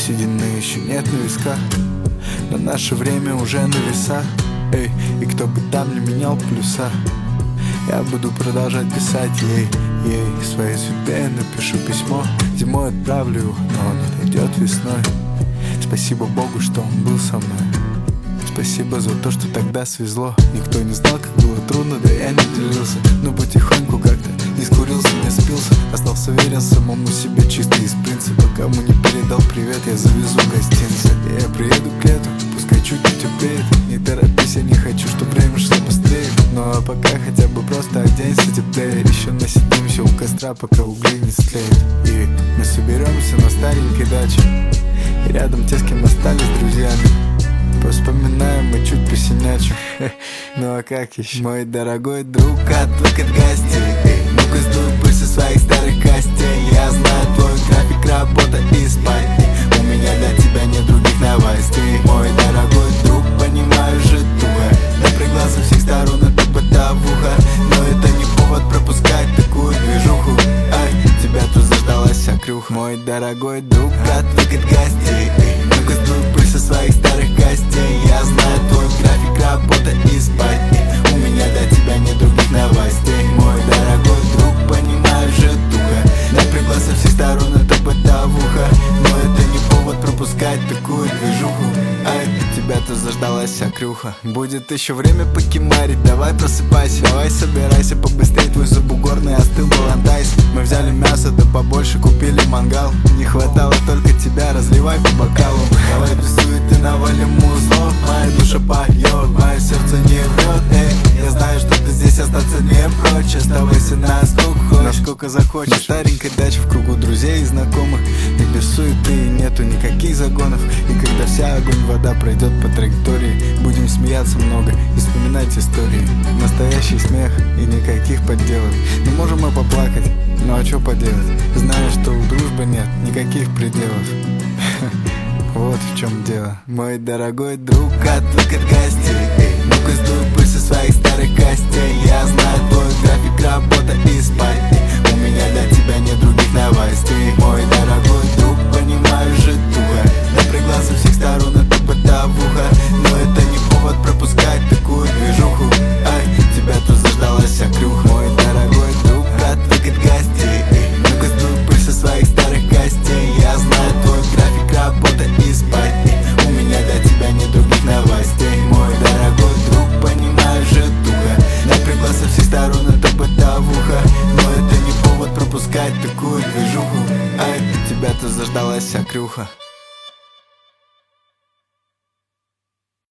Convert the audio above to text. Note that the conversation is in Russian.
Седины еще нет на висках, но наше время уже на весах. Эй, и кто бы там не менял плюса, я буду продолжать писать ей, своей судьбе напишу письмо. Зимой отправлю его, но он отойдет весной. Спасибо Богу, что он был со мной. Спасибо за то, что тогда свезло. Никто не знал, как было трудно, да я не делился. Но потихоньку как-то не скурился, не спился. Остался верен самому себе чисто из принципа. Кому не передал привет, я завезу гостинцы. Я приеду к лету, пускай чуть не теплеет. Не торопись, я не хочу, чтобы время шло быстрее. Ну а пока хотя бы просто оденься теплее. Еще насидимся у костра, пока угли не стлеют. И мы соберемся на старенькой даче, и рядом те, с кем остались друзьями. Вспоминаем мы чуть посинячим. Ну а как еще? Мой дорогой друг, отвык от гостей. Ну-ка сдуй пыль со своих старых костей. Я знаю твой график, работа и спать. У меня для тебя нет других новостей. Мой дорогой друг, понимаю же туго. Напрягла со всех сторон, это бытовуха. Но это не повод пропускать такую движуху. Ай, тебя тут заждалась окрюха. Мой дорогой друг, отвык от гостей. Ну-ка сдуй пыль со своих старых костей. Я знаю твой график, работа и спать. У меня для тебя нет других новостей. Мой дорогой друг, понимаю же туго. Напрягла со всех сторон, это бытовуха. Но это не повод пропускать такую движуху. Ай, тебя-то заждалась окрюха. Будет еще время покемарить, давай просыпайся. Давай собирайся побыстрее, твой забугорный остыл балантайс. Мы взяли мясо, да побольше купили мангал. Не хватало только тебя, разливай по бокалу. Давай без суеты навалим музло. Моя душа поет, мое сердце не врет. Эй, я знаю, что ты здесь остаться не прочь. Оставайся насколько захочешь. На старенькой даче в кругу друзей и знакомых. И без суеты нету никаких загонов. И когда вся огонь вода пройдет по траектории, будем смеяться много и вспоминать истории. Настоящий смех и никаких подделок. Не можем мы поплакать, ну а что поделать? Знаю, что у дружбы нет никаких пределов. Вот в чем дело. Мой дорогой друг, отвык от гостей. Ну-ка сдуй пыль со своих старых костей. Я знаю твой график, работа и спать. У меня для тебя нет других новостей. Мой дорогой друг, понимаю же туго. Напрягла со всех сторон, это бытовуха. Но это не повод пропускать такую движуху. Ай, тебя тут заждалась окрюха. Мой дорогой друг, отвык от гостей. Ну-ка сдуй пыль со своих старых костей. Я знаю твой график, работа и спать. У меня для тебя нет других новостей. Мой дорогой друг, понимаю же туго. Напрягла со всех сторон, это бытовуха. Но это не повод пропускать такую движуху. Ай, тебя тут заждалась окрюха.